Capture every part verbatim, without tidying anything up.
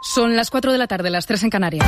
Son las cuatro de la tarde, las tres en Canarias.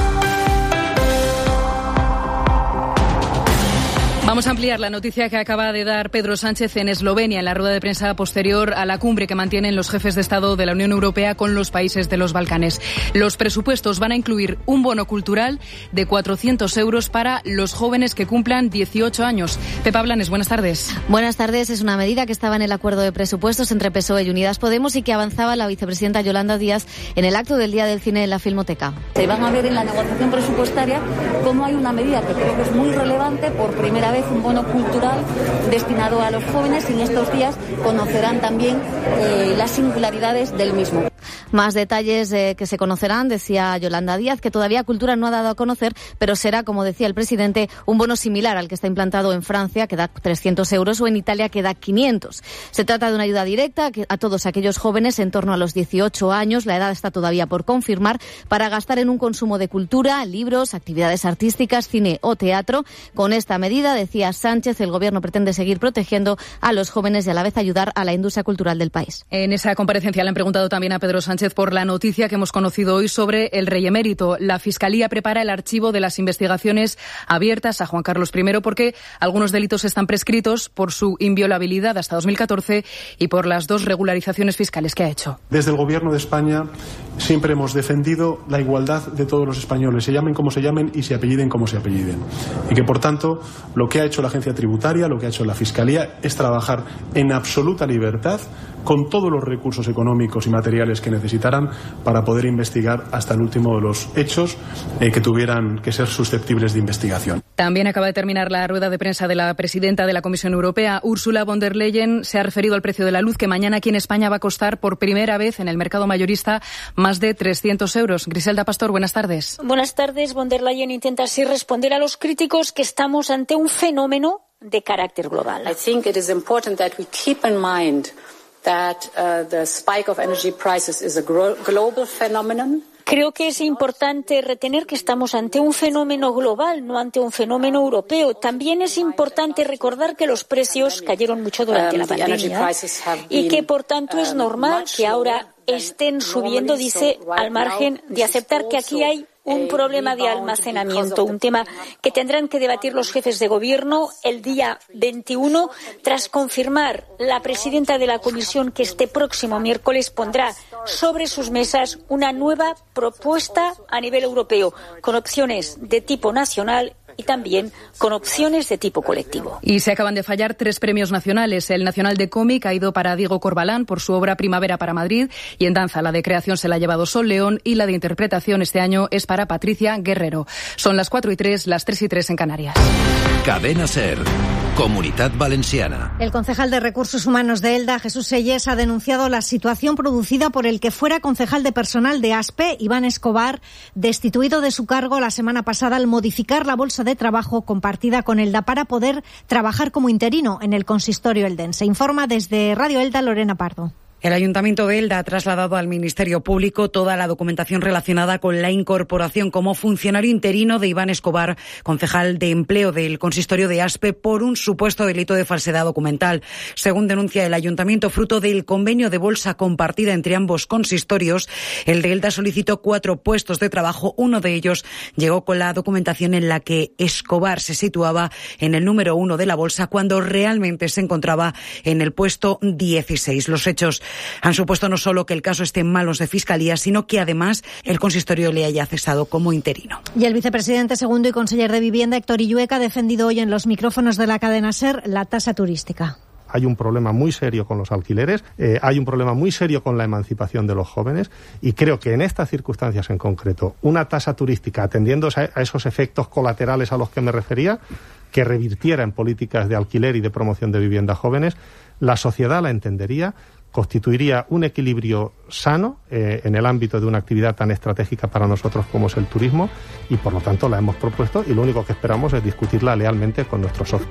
Vamos a ampliar la noticia que acaba de dar Pedro Sánchez en Eslovenia, en la rueda de prensa posterior a la cumbre que mantienen los jefes de Estado de la Unión Europea con los países de los Balcanes. Los presupuestos van a incluir un bono cultural de cuatrocientos euros para los jóvenes que cumplan dieciocho años. Pepa Blanes, buenas tardes. Buenas tardes. Es una medida que estaba en el acuerdo de presupuestos entre P S O E y Unidas Podemos y que avanzaba la vicepresidenta Yolanda Díaz en el acto del Día del Cine en la Filmoteca. Se van a ver en la negociación presupuestaria cómo hay una medida que creo que es muy relevante, por primera vez un bono cultural destinado a los jóvenes, y en estos días conocerán también eh, las singularidades del mismo. Más detalles eh, que se conocerán, decía Yolanda Díaz, que todavía Cultura no ha dado a conocer, pero será, como decía el presidente, un bono similar al que está implantado en Francia, que da trescientos euros, o en Italia, que da quinientos. Se trata de una ayuda directa a todos aquellos jóvenes en torno a los dieciocho años, la edad está todavía por confirmar, para gastar en un consumo de cultura, libros, actividades artísticas, cine o teatro. Con esta medida, decía Sánchez, el Gobierno pretende seguir protegiendo a los jóvenes y a la vez ayudar a la industria cultural del país. En esa comparecencia le han preguntado también a Pedro Sánchez por la noticia que hemos conocido hoy sobre el rey emérito. La Fiscalía prepara el archivo de las investigaciones abiertas a Juan Carlos primero porque algunos delitos están prescritos por su inviolabilidad hasta dos mil catorce y por las dos regularizaciones fiscales que ha hecho. Desde el Gobierno de España siempre hemos defendido la igualdad de todos los españoles, se llamen como se llamen y se apelliden como se apelliden. Y que, por tanto, lo que ha hecho la Agencia Tributaria, lo que ha hecho la Fiscalía, es trabajar en absoluta libertad con todos los recursos económicos y materiales que necesitarán para poder investigar hasta el último de los hechos eh, que tuvieran que ser susceptibles de investigación. También acaba de terminar la rueda de prensa de la presidenta de la Comisión Europea. Ursula von der Leyen se ha referido al precio de la luz, que mañana aquí en España va a costar por primera vez en el mercado mayorista más de trescientos euros. Griselda Pastor, buenas tardes. Buenas tardes. Von der Leyen intenta así responder a los críticos que estamos ante un fenómeno de carácter global. I think it is important that we keep in mind that uh, the spike of energy prices is a gro- global phenomenon. Creo que es importante retener que estamos ante un fenómeno global, no ante un fenómeno europeo. También es importante recordar que los precios cayeron mucho durante la pandemia y que, por tanto, es normal que ahora estén subiendo, dice, al margen de aceptar que aquí hay un problema de almacenamiento, un tema que tendrán que debatir los jefes de gobierno el día veintiuno, tras confirmar la presidenta de la Comisión que este próximo miércoles pondrá sobre sus mesas una nueva propuesta a nivel europeo, con opciones de tipo nacional y también con opciones de tipo colectivo. Y se acaban de fallar tres premios nacionales. El Nacional de Cómic ha ido para Diego Corbalán por su obra Primavera para Madrid, y en danza la de creación se la ha llevado Sol León y la de interpretación este año es para Patricia Guerrero. Son las cuatro y tres, las tres y tres en Canarias. Cadena SER. Comunitat Valenciana. El concejal de Recursos Humanos de Elda, Jesús Seyés, ha denunciado la situación producida por el que fuera concejal de personal de ASPE, Iván Escobar, destituido de su cargo la semana pasada al modificar la bolsa de trabajo compartida con Elda para poder trabajar como interino en el consistorio eldense. Informa desde Radio Elda Lorena Pardo. El Ayuntamiento de Elda ha trasladado al Ministerio Público toda la documentación relacionada con la incorporación como funcionario interino de Iván Escobar, concejal de empleo del consistorio de ASPE, por un supuesto delito de falsedad documental. Según denuncia el Ayuntamiento, fruto del convenio de bolsa compartida entre ambos consistorios, el de Elda solicitó cuatro puestos de trabajo. Uno de ellos llegó con la documentación en la que Escobar se situaba en el número uno de la bolsa cuando realmente se encontraba en el puesto dieciséis. Los hechos han supuesto no solo que el caso esté en manos de Fiscalía, sino que además el consistorio le haya cesado como interino. Y el vicepresidente segundo y conseller de Vivienda, Héctor Illueca, ha defendido hoy en los micrófonos de la cadena SER la tasa turística. Hay un problema muy serio con los alquileres, eh, hay un problema muy serio con la emancipación de los jóvenes, y creo que en estas circunstancias en concreto, una tasa turística atendiendo a esos efectos colaterales a los que me refería, que revirtiera en políticas de alquiler y de promoción de vivienda a jóvenes, la sociedad la entendería, constituiría un equilibrio sano eh, en el ámbito de una actividad tan estratégica para nosotros como es el turismo, y por lo tanto la hemos propuesto y lo único que esperamos es discutirla lealmente con nuestros socios.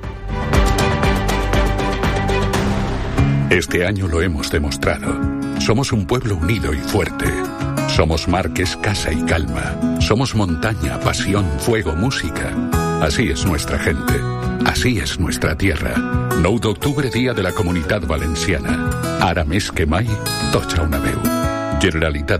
Este año lo hemos demostrado. Somos un pueblo unido y fuerte. Somos mar que es casa y calma. Somos montaña, pasión, fuego, música. Así es nuestra gente. Así es nuestra tierra. nou d'octubre, dia de la Comunitat Valenciana. Ara més que mai, tots a una veu. Generalitat